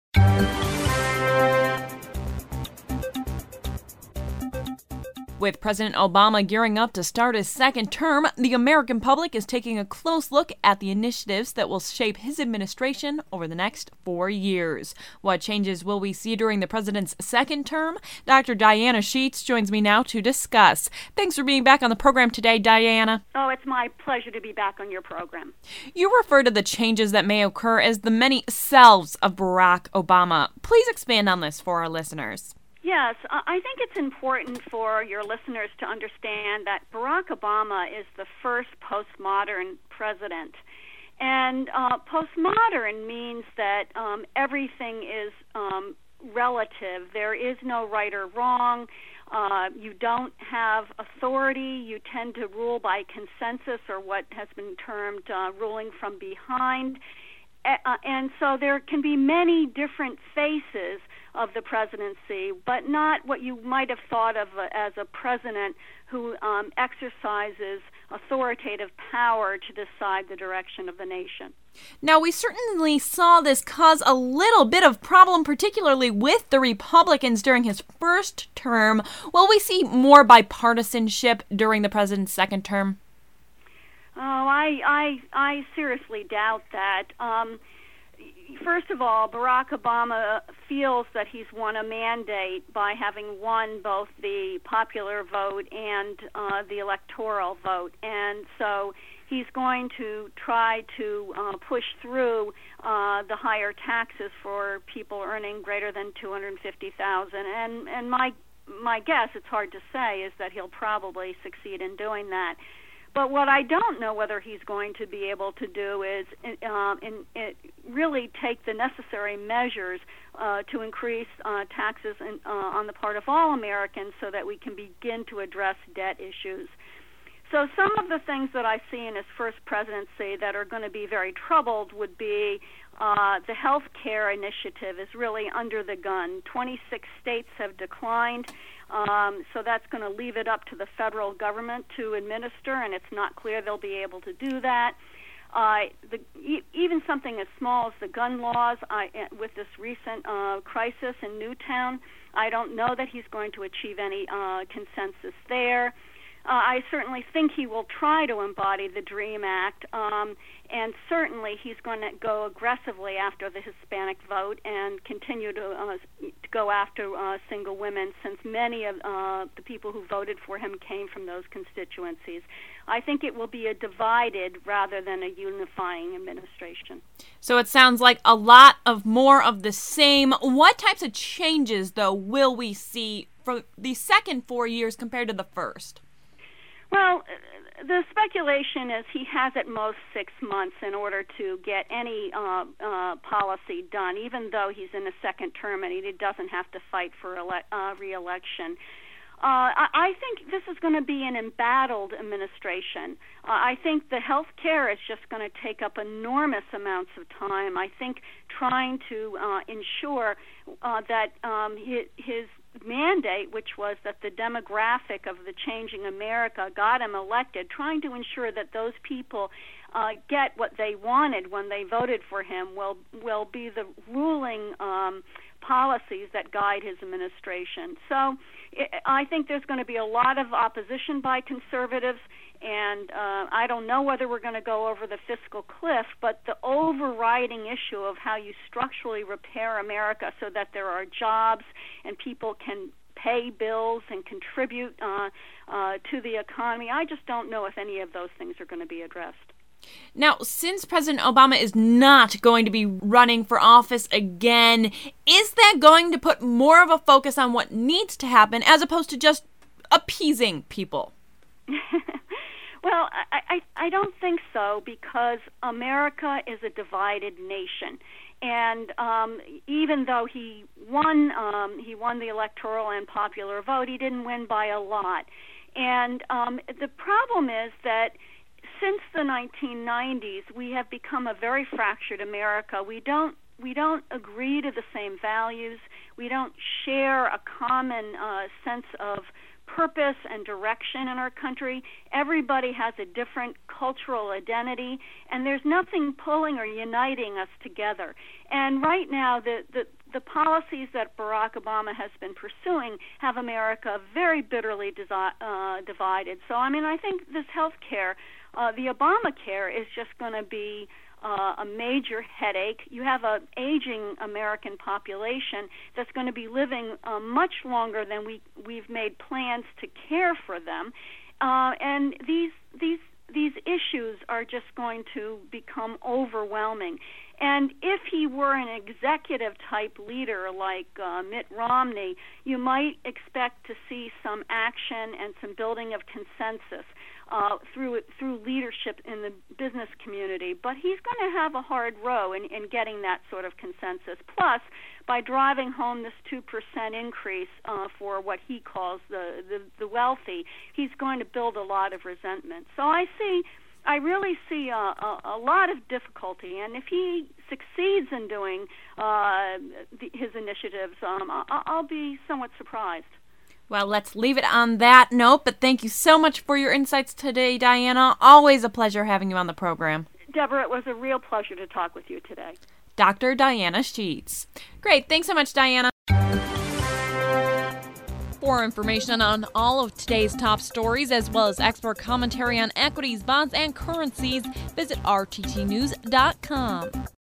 With President Obama gearing up to start his second term, the American public is taking a close look at the initiatives that will shape his administration over the next 4 years. What changes will we see during the president's second term? Dr. Diana Sheets joins me now to discuss. Thanks for being back on the program today, Diana. Oh, it's my pleasure to be back on your program. You refer to the changes that may occur as the many selves of Barack Obama. Please expand on this for our listeners. Yes, I think it's important for your listeners to understand that Barack Obama is the first postmodern president. And postmodern means that everything is relative. There is no right or wrong. You don't have authority. You tend to rule by consensus, or what has been termed ruling from behind. And so there can be many different faces of the presidency, but not what you might have thought of as a president who exercises authoritative power to decide the direction of the nation. Now, we certainly saw this cause a little bit of problem, particularly with the Republicans during his first term. Will we see more bipartisanship during the president's second term? Oh, I seriously doubt that. First of all, Barack Obama feels that he's won a mandate by having won both the popular vote and the electoral vote, and so he's going to try to push through the higher taxes for people earning greater than $250,000. And my guess, it's hard to say, is that he'll probably succeed in doing that. But what I don't know whether he's going to be able to do is really take the necessary measures to increase taxes on the part of all Americans so that we can begin to address debt issues. So some of the things that I see in his first presidency that are going to be very troubled would be the health care initiative is really under the gun. 26 states have declined. So that's going to leave it up to the federal government to administer, and it's not clear they'll be able to do that. Even something as small as the gun laws, with this recent crisis in Newtown, I don't know that he's going to achieve any consensus there. I certainly think he will try to embody the DREAM Act, and certainly he's going to go aggressively after the Hispanic vote and continue to go after single women, since many of the people who voted for him came from those constituencies. I think it will be a divided rather than a unifying administration. So it sounds like a lot of more of the same. What types of changes, though, will we see for the second 4 years compared to the first? Well, the speculation is he has at most 6 months in order to get any policy done, even though he's in a second term and he doesn't have to fight for re-election. I think this is going to be an embattled administration. I think the health care is just going to take up enormous amounts of time. I think trying to ensure that his mandate, which was that the demographic of the changing America got him elected, trying to ensure that those people get what they wanted when they voted for him will be the ruling policies that guide his administration. So I think there's going to be a lot of opposition by conservatives, and I don't know whether we're going to go over the fiscal cliff, but the overriding issue of how you structurally repair America so that there are jobs and people can pay bills and contribute to the economy, I just don't know if any of those things are going to be addressed. Now, since President Obama is not going to be running for office again, is that going to put more of a focus on what needs to happen as opposed to just appeasing people? Well, I don't think so, because America is a divided nation. And even though he won the electoral and popular vote, he didn't win by a lot. And the problem is that since the 1990s, we have become a very fractured America. We don't agree to the same values. We don't share a common sense of purpose and direction in our country. Everybody has a different cultural identity, and there's nothing pulling or uniting us together. And right now, the the policies that Barack Obama has been pursuing have America very bitterly divided. So, I mean, I think this health care, the Obamacare, is just going to be a major headache. You have an aging American population that's going to be living much longer than we've made plans to care for them, and these issues are just going to become overwhelming. And if he were an executive-type leader like Mitt Romney, you might expect to see some action and some building of consensus through leadership in the business community. But he's going to have a hard row in getting that sort of consensus. Plus, by driving home this 2% increase for what he calls the wealthy, he's going to build a lot of resentment. So I really see a lot of difficulty, and if he succeeds in doing his initiatives, I'll be somewhat surprised. Well, let's leave it on that note, but thank you so much for your insights today, Diana. Always a pleasure having you on the program. Deborah, it was a real pleasure to talk with you today. Dr. Diana Sheets. Great. Thanks so much, Diana. For information on all of today's top stories, as well as expert commentary on equities, bonds, and currencies, visit rttnews.com.